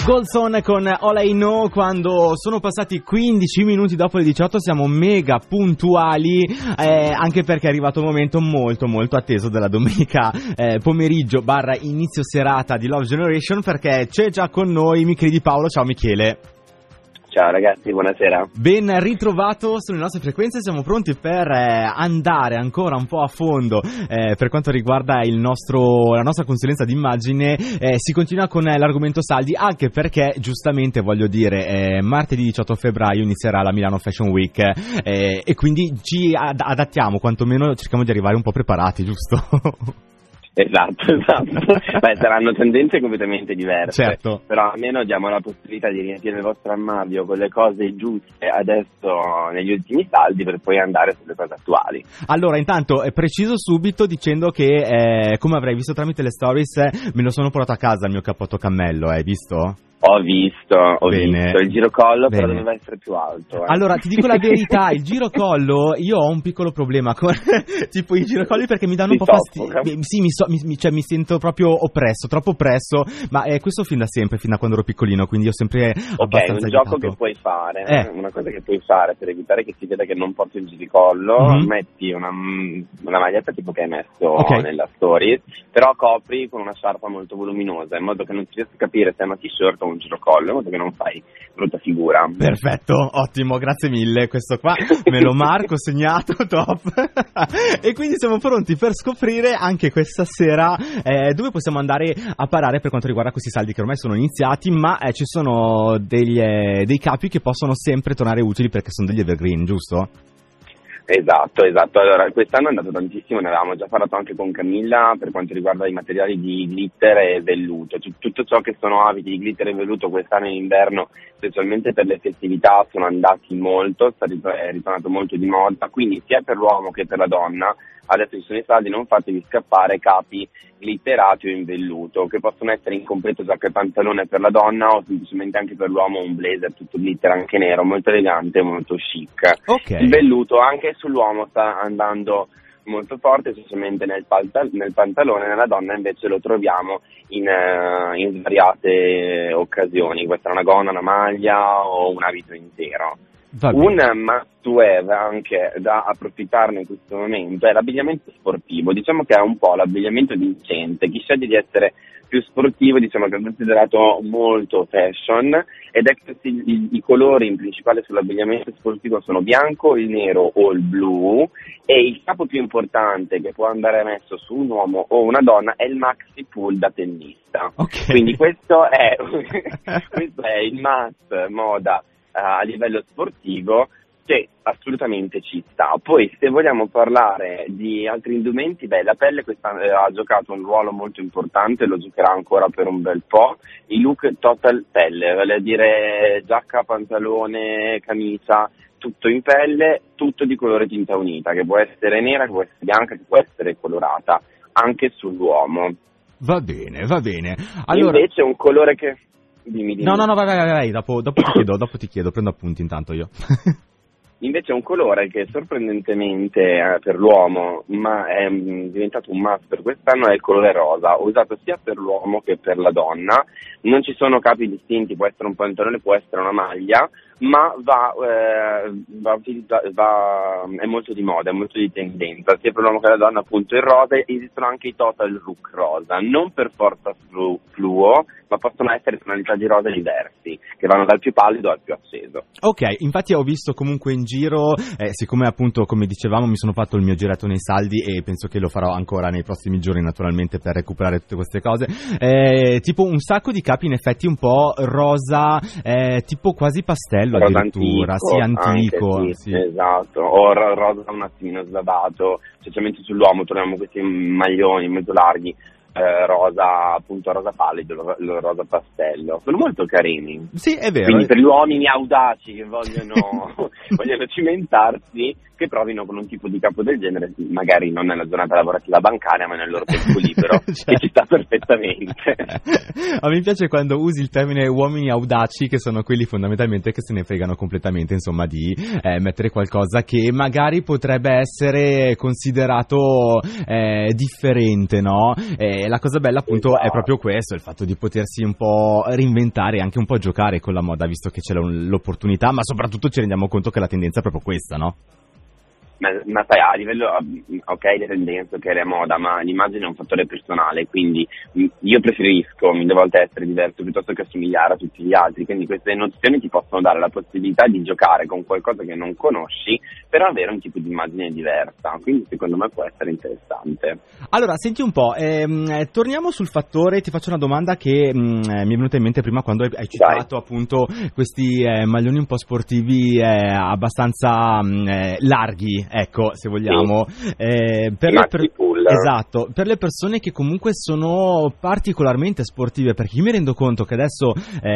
Golson con All I Know. Quando sono passati 15 minuti dopo le 18 siamo mega puntuali, anche perché è arrivato un momento molto molto atteso della domenica pomeriggio / inizio serata di Love Generation, perché c'è già con noi Michele Di Paolo. Ciao Michele. Ciao ragazzi, buonasera. Ben ritrovato sulle nostre frequenze, siamo pronti per andare ancora un po' a fondo per quanto riguarda la nostra consulenza d'immagine. Si continua con l'argomento saldi, anche perché giustamente voglio dire martedì 18 febbraio inizierà la Milano Fashion Week e quindi ci adattiamo, quantomeno cerchiamo di arrivare un po' preparati, giusto? Esatto. Beh, saranno tendenze completamente diverse, certo. Però almeno diamo la possibilità di riempire il vostro armadio con le cose giuste adesso negli ultimi saldi, per poi andare sulle cose attuali. Allora, intanto preciso subito dicendo che come avrai visto tramite le stories, me lo sono portato a casa il mio cappotto cammello, hai visto? Ho visto il girocollo. Bene. Però doveva essere più alto. Allora, ti dico la verità, il girocollo, io ho un piccolo problema con tipo i girocolli, perché mi danno un po' fastidio. Sì, mi sento proprio troppo oppresso, ma questo fin da sempre, fin da quando ero piccolino, quindi ho sempre abbastanza un gioco che puoi fare, una cosa che puoi fare per evitare che si veda che non porti il giricollo, metti una maglietta tipo che hai messo nella story, però copri con una sciarpa molto voluminosa, in modo che non si riesca a capire se è una t-shirt o un girocollo, in modo che non fai brutta figura. Perfetto, ottimo, grazie mille, questo qua me lo marco, segnato, top. E quindi siamo pronti per scoprire anche questa sera dove possiamo andare a parare per quanto riguarda questi saldi che ormai sono iniziati, ma ci sono dei capi che possono sempre tornare utili perché sono degli evergreen, giusto? Esatto. Allora, quest'anno è andato tantissimo, ne avevamo già parlato anche con Camilla per quanto riguarda i materiali di glitter e velluto. Tutto ciò che sono abiti di glitter e velluto quest'anno in inverno, specialmente per le festività, sono andati molto, è ritornato molto di moda, quindi sia per l'uomo che per la donna. Adesso ci sono i saldi, non fatevi scappare capi glitterati o in velluto, che possono essere in completo giacca e pantalone per la donna, o semplicemente anche per l'uomo un blazer tutto glitter anche nero, molto elegante, molto chic. Okay. Il velluto anche sull'uomo sta andando molto forte, specialmente nel pantalone. Nella donna invece lo troviamo in svariate occasioni. Questa è una gonna, una maglia o un abito intero. Un must-have anche da approfittarne in questo momento è l'abbigliamento sportivo. Diciamo che è un po' l'abbigliamento vincente. Chi sceglie di essere più sportivo, diciamo che è considerato molto fashion, ed è che i colori in principale sull'abbigliamento sportivo sono bianco, il nero o il blu, e il capo più importante che può andare messo su un uomo o una donna è il maxi pull da tennista. Okay. Quindi questo è il must moda a livello sportivo, che assolutamente ci sta. Poi se vogliamo parlare di altri indumenti, la pelle quest'anno ha giocato un ruolo molto importante, lo giocherà ancora per un bel po'. I look total pelle, vale a dire giacca, pantalone, camicia, tutto in pelle, tutto di colore tinta unita, che può essere nera, che può essere bianca, che può essere colorata, anche sull'uomo. Va bene. Allora, invece un colore che... Dimmi. No, vai, dopo ti chiedo, prendo appunti intanto io. Invece un colore che sorprendentemente per l'uomo, ma è diventato un must per quest'anno, è il colore rosa, usato sia per l'uomo che per la donna. Non ci sono capi distinti, può essere un pantalone, può essere una maglia, ma è molto di moda, è molto di tendenza, sia per l'uomo che per la donna, appunto il rosa. Esistono anche i total look rosa, non per forza fluo, ma possono essere tonalità di rosa diversi, che vanno dal più pallido al più acceso. Ok, infatti ho visto comunque in giro, siccome appunto come dicevamo mi sono fatto il mio giretto nei saldi e penso che lo farò ancora nei prossimi giorni naturalmente per recuperare tutte queste cose, tipo un sacco di capi in effetti un po' rosa, tipo quasi pastello rosa addirittura, antico, sì. Esatto, o rosa un attimino slavato, specialmente sull'uomo troviamo questi maglioni molto larghi, rosa pallido, rosa pastello, sono molto carini. Sì, è vero. Quindi per gli uomini audaci che vogliono cimentarsi, che provino con un tipo di capo del genere, magari non nella giornata lavorativa bancaria, ma nel loro tempo libero, che ci sta perfettamente. A me piace quando usi il termine uomini audaci, che sono quelli fondamentalmente che se ne fregano completamente, insomma, di mettere qualcosa che magari potrebbe essere considerato differente, no? la cosa bella appunto è proprio questo, il fatto di potersi un po' reinventare e anche un po' giocare con la moda, visto che c'è l'opportunità, ma soprattutto ci rendiamo conto che la tendenza è proprio questa, no? Ma sai, a livello, ok, le tendenze, ok, la moda, ma l'immagine è un fattore personale, quindi io preferisco mille volte essere diverso piuttosto che assomigliare a tutti gli altri, quindi queste nozioni ti possono dare la possibilità di giocare con qualcosa che non conosci, però avere un tipo di immagine diversa, quindi secondo me può essere interessante. Allora, senti un po', torniamo sul fattore, ti faccio una domanda che mi è venuta in mente prima quando hai citato appunto questi maglioni un po' sportivi abbastanza larghi, ecco, se vogliamo, sì. Esatto, per le persone che comunque sono particolarmente sportive, perché io mi rendo conto che adesso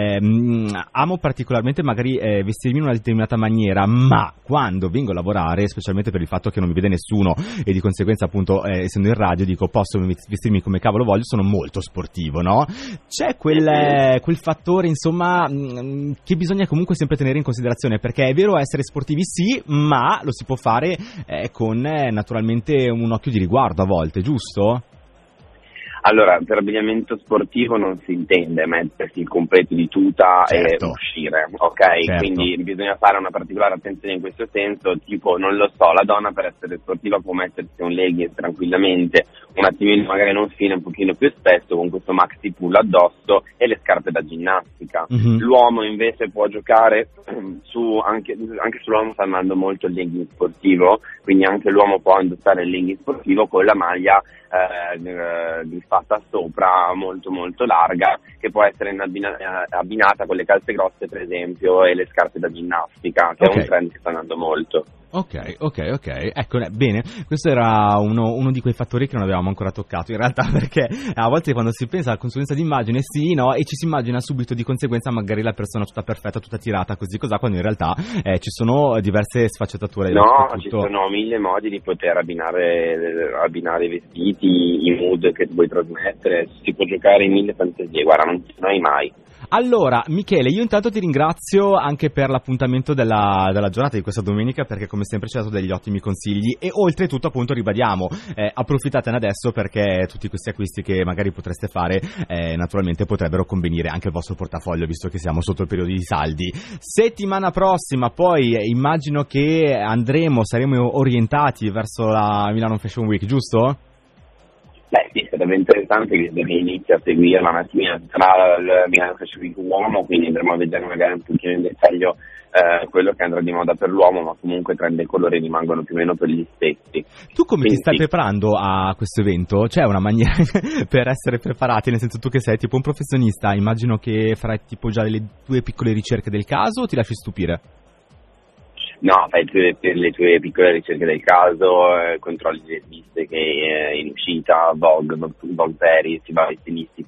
amo particolarmente magari vestirmi in una determinata maniera, ma quando vengo a lavorare, specialmente per il fatto che non mi vede nessuno e di conseguenza appunto essendo in radio dico posso vestirmi come cavolo voglio, sono molto sportivo, no? C'è quel fattore insomma che bisogna comunque sempre tenere in considerazione, perché è vero essere sportivi sì, ma lo si può fare con naturalmente un occhio di riguardo a volte, giusto? Allora, per abbigliamento sportivo non si intende mettersi il completo di tuta e uscire, ok? Certo. Quindi bisogna fare una particolare attenzione in questo senso, tipo, non lo so, la donna per essere sportiva può mettersi un leggings tranquillamente, un attimino magari non fine, un pochino più spesso, con questo maxi pull addosso e le scarpe da ginnastica. Mm-hmm. L'uomo invece può giocare anche sull'uomo sta andando molto il leggings sportivo, quindi anche l'uomo può indossare il leggings sportivo con la maglia fatta sopra molto molto larga, che può essere abbinata con le calze grosse per esempio e le scarpe da ginnastica, che è un trend che sta andando molto. Ok, ecco, bene, questo era uno di quei fattori che non avevamo ancora toccato in realtà, perché a volte quando si pensa alla consulenza d'immagine sì, no, e ci si immagina subito di conseguenza magari la persona tutta perfetta, tutta tirata, così quando in realtà ci sono diverse sfaccettature. No, ci sono mille modi di poter abbinare i vestiti, i mood che vuoi trasmettere, si può giocare in mille fantasie, guarda, non ti noi mai. Allora, Michele, io intanto ti ringrazio anche per l'appuntamento della giornata di questa domenica, perché come sempre ci hai dato degli ottimi consigli e oltretutto appunto ribadiamo, approfittatene adesso perché tutti questi acquisti che magari potreste fare naturalmente potrebbero convenire anche al vostro portafoglio, visto che siamo sotto il periodo di saldi. Settimana prossima poi immagino che saremo orientati verso la Milano Fashion Week, giusto? Beh sì, sarebbe interessante che inizia a seguire la mattina tra il Milano Fashion Week uomo, quindi andremo a vedere magari un pochino in dettaglio quello che andrà di moda per l'uomo, ma comunque trend e colori rimangono più o meno per gli stessi. Tu come ti stai preparando a questo evento? C'è una maniera per essere preparati, nel senso tu che sei tipo un professionista, immagino che farai tipo già le tue piccole ricerche del caso o ti lasci stupire? No, fai le tue piccole ricerche del caso, controlli le riviste che in uscita, Vogue Paris, i vari stilisti,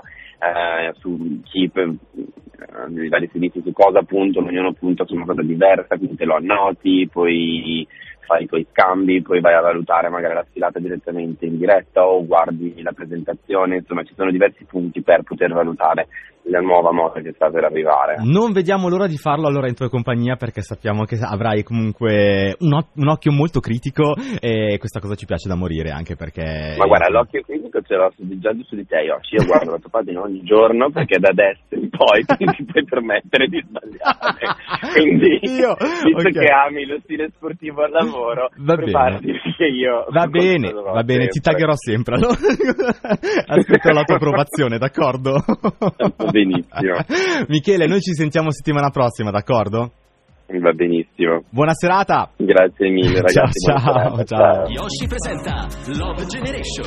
i vari stilisti su cosa puntano, ognuno punta su una cosa diversa, quindi te lo annoti, poi fai i tuoi scambi, poi vai a valutare magari la sfilata direttamente in diretta o guardi la presentazione, insomma ci sono diversi punti per poter valutare la nuova moda che sta per arrivare. Non vediamo l'ora di farlo allora in tua compagnia, perché sappiamo che avrai comunque un occhio molto critico e questa cosa ci piace da morire, anche perché... Ma guarda, l'occhio critico ce l'ho già su di te, io guardo la tua pagina ogni giorno perché da adesso in poi tu ti puoi permettere di sbagliare, quindi visto che ami lo stile sportivo al lavoro, preparati che io... Va bene, ti taggerò sempre, allora aspetto la tua approvazione, d'accordo? Benissimo. Michele, noi ci sentiamo settimana prossima, d'accordo? Va benissimo. Buona serata. Grazie mille ragazzi. Ciao. Yoshi presenta Love Generation.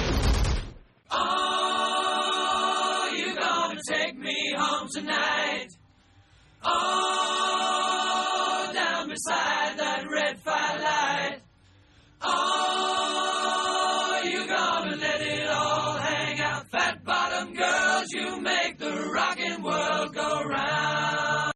Oh, you gonna take me home tonight. Oh,